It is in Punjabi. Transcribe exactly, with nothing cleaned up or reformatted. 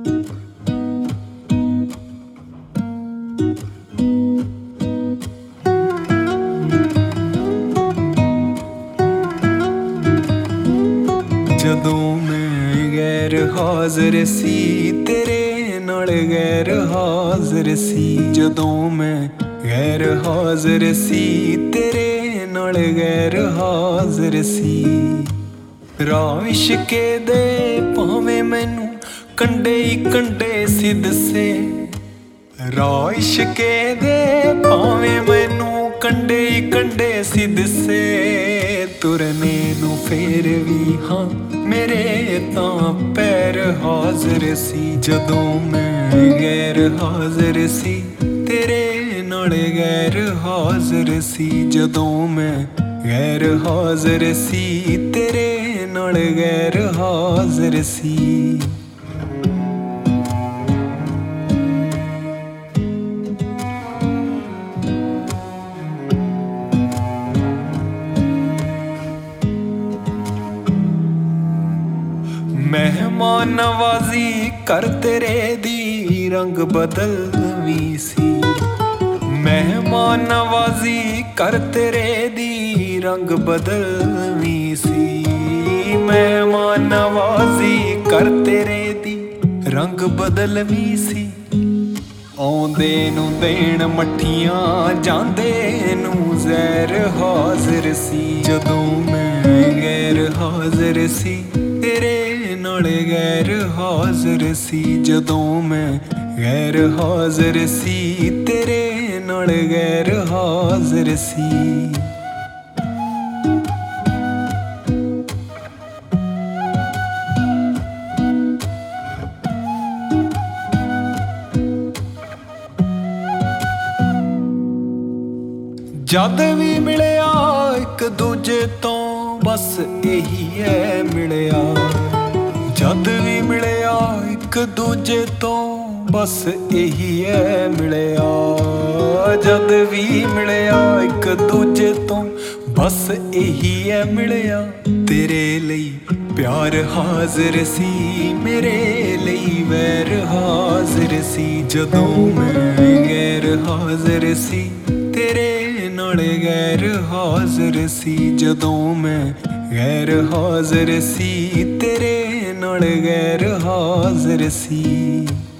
ਜਦੋਂ ਮੈਂ ਗੈਰ ਹਾਜ਼ਰ ਸੀ ਤੇਰੇ ਨਾਲ ਗੈਰ ਹਾਜ਼ਰ ਸੀ, ਜਦੋਂ ਮੈਂ ਗੈਰ ਹਾਜ਼ਰ ਸੀ ਤੇਰੇ ਨਾਲ ਗੈਰ ਹਾਜ਼ਰ ਸੀ। ਰਾਹ ਇਸ਼ਕੇ ਦੇ ਭਾਵੇਂ ਮੈਨੂੰ ਕੰਡੇ ਹੀ ਕੰਡੇ ਸੀ ਦੱਸੇ, ਰਾਹ ਇਸ਼ਕੇ ਦੇ ਭਾਵੇਂ ਮੈਨੂੰ ਕੰਡੇ ਹੀ ਕੰਡੇ ਸੀ ਦੱਸੇ। ਤੁਰਨੇ ਨੂੰ ਫੇਰ ਵੀ ਹਾਂ ਮੇਰੇ ਤਾਂ ਪੈਰ ਹਾਜ਼ਰ ਸੀ, ਜਦੋਂ ਮੈਂ ਗੈਰ ਹਾਜ਼ਰ ਸੀ ਤੇਰੇ ਨਾਲ ਗੈਰ ਹਾਜ਼ਰ ਸੀ, ਜਦੋਂ ਮੈਂ ਗੈਰ ਹਾਜ਼ਰ ਸੀ ਤੇਰੇ ਨਾਲ ਗੈਰ ਹਾਜ਼ਰ ਸੀ। ਮਹਿਮਾਨ ਨਵਾਜ਼ੀ ਕਰ ਤੇਰੇ ਦੀ ਰੰਗ ਬਦਲਵੀਂ ਸੀ, ਮਹਿਮਾਨ ਨਵਾਜ਼ੀ ਕਰ ਤੇਰੇ ਦੀ ਰੰਗ ਬਦਲਵੀਂ ਸੀ, ਮਹਿਮਾਨ ਨਵਾਜ਼ੀ ਕਰ ਤੇਰੇ ਦੀ ਰੰਗ ਬਦਲਵੀਂ ਸੀ। ਆਉਂਦੇ ਨੂੰ ਦੇਣ ਮੱਠੀਆਂ ਜਾਂਦੇ ਨੂੰ ਜ਼ਹਿਰ ਹਾਜ਼ਰ ਸੀ, ਜਦੋਂ ਮੈਂ ਗੈਰ ਹਾਜ਼ਰ ਸੀ ਤੇਰੇ ਨਾਲ ਗੈਰ ਹਾਜ਼ਰ ਸੀ, ਜਦੋਂ ਮੈਂ ਗੈਰ ਹਾਜ਼ਰ ਸੀ ਤੇਰੇ ਨਾਲ ਗੈਰ ਹਾਜ਼ਰ ਸੀ। ਜਦ ਵੀ ਮਿਲਿਆ ਇੱਕ ਦੂਜੇ ਤੋਂ ਬਸ ਇਹੀ ਹੈ ਮਿਲਿਆ, ਜਦ ਵੀ ਮਿਲਿਆ ਇੱਕ ਦੂਜੇ ਤੋਂ ਬਸ ਇਹੀ ਹੈ ਮਿਲਿਆ, ਜਦ ਵੀ ਮਿਲਿਆ ਇੱਕ ਦੂਜੇ ਤੋਂ ਬਸ ਇਹੀ ਹੈ ਮਿਲਿਆ। ਤੇਰੇ ਲਈ ਪਿਆਰ ਹਾਜ਼ਰ ਸੀ ਮੇਰੇ ਲਈ ਵੈਰ ਹਾਜ਼ਰ ਸੀ, ਜਦੋਂ ਮੈਂ ਗੈਰ ਹਾਜ਼ਰ ਸੀ ਤੇਰੇ ਨਾਲ ਗੈਰ ਹਾਜ਼ਰ ਸੀ, ਜਦੋਂ ਮੈਂ ਗੈਰ ਹਾਜ਼ਰ ਸੀ ਤੇਰੇ ਨਾਲ ਗੈਰ ਹਾਜ਼ਰ ਸੀ।